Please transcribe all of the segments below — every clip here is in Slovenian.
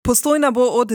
Postojna bo od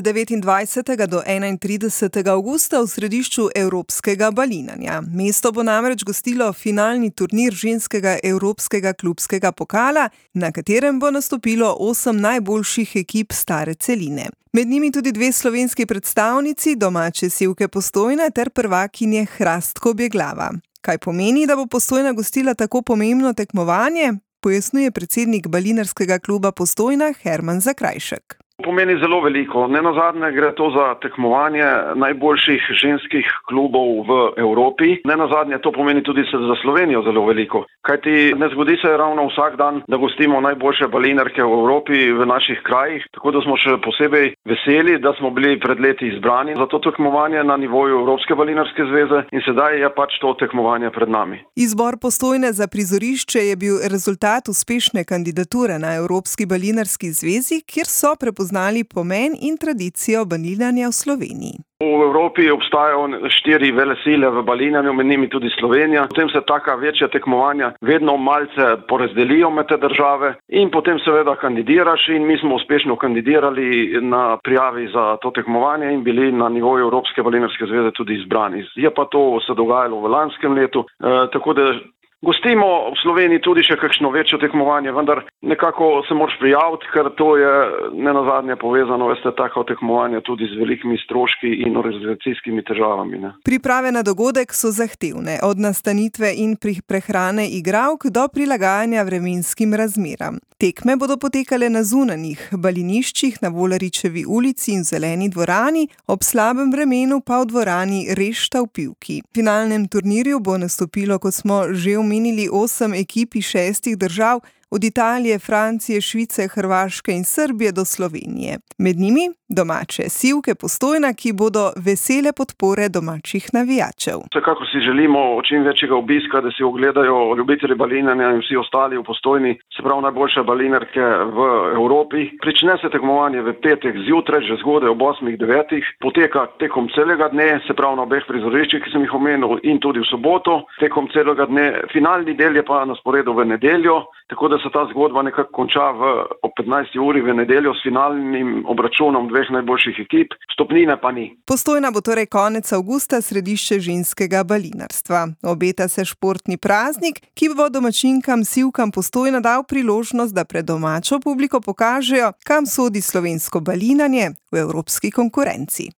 29. do 31. avgusta v središču evropskega balinanja. Mesto bo namreč gostilo finalni turnir ženskega evropskega klubskega pokala, na katerem bo nastopilo 8 najboljših ekip stare celine. Med njimi tudi 2 slovenski predstavnici, domače Sivke Postojna ter prvakinje Hrast Kobjeglava. Kaj pomeni, da bo Postojna gostila tako pomembno tekmovanje, pojasnjuje predsednik balinarskega kluba Postojna Herman Zakrajšek. Pomeni zelo veliko. Nenazadnje gre to za tekmovanje najboljših ženskih klubov v Evropi. Nenazadnje to pomeni tudi za Slovenijo zelo veliko. Kajti ne zgodi se ravno vsak dan, da gostimo najboljše balinarke v Evropi v naših krajih. Tako da smo še posebej veseli, da smo bili pred leti izbrani za to tekmovanje na nivoju Evropske balinarske zveze in sedaj je pač to tekmovanje pred nami. Izbor Postojne za prizorišče je bil rezultat uspešne kandidature na Evropski balinarski zvezi, kjer so prepoznali pomen in tradicijo balinanja v Sloveniji. V Evropi obstajajo 4 velesile v balinanju, med njimi tudi Slovenija. Potem se taka večja tekmovanja vedno malce porazdelijo med te države in potem seveda kandidiraš in mi smo uspešno kandidirali na prijavi za to tekmovanje in bili na nivoju Evropske balinarske zveze tudi izbrani. Je pa to se dogajalo v lanskem letu, tako da gostimo v Sloveniji tudi še kakšno večjo tekmovanje, vendar nekako se moraš prijaviti, ker to je nenazadnje povezano, veste, tako tekmovanje tudi z velikimi stroški in organizacijskimi težavami. Ne. Priprave na dogodek so zahtevne, od nastanitve in prehrane igralk do prilagajanja vremenskim razmeram. Tekme bodo potekale na zunanjih baliniščih na Volaričevi ulici in Zeleni dvorani, ob slabem vremenu pa v dvorani Rešta v Pivki. V finalnem turnirju bo nastopilo, kot smo že omenili, 8 ekip iz 6 držav, od Italije, Francije, Švice, Hrvaške in Srbije do Slovenije. Med njimi domače Sivke Postojna, ki bodo vesele podpore domačih navijačev. Vsekakor si želimo čim večjega obiska, da si ogledajo ljubitelji balinanja in vsi ostali v Postojni, se pravi najboljše balinarke v Evropi. Prične se tekmovanje v petek zjutraj, že zgodaj ob 8:09, poteka tekom celega dne, se pravi na obeh prizoriščih, ki sem jih omenil, in tudi v soboto tekom celega dne. Finalni del je pa na sporedu v nedeljo, tako da se ta zgodba nekako konča ob 15. uri v nedeljo s finalnim obračunom 2 najboljših ekip, stopnine pa ni. Postojna bo torej konec avgusta središče ženskega balinarstva. Obeta se športni praznik, ki bo domačinkam Sivkam Postojna dal priložnost, da pred domačo publiko pokažejo, kam sodi slovensko balinanje v evropski konkurenci.